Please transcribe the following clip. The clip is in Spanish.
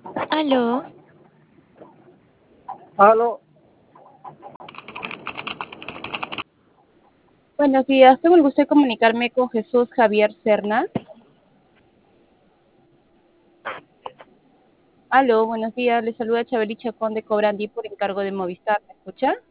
Aló, Aló, Buenos días, tengo el gusto de comunicarme con Jesús Javier Serna. Aló, buenos días, le saluda Chabeli Chacón de Cobrandi por encargo de Movistar, ¿me escucha?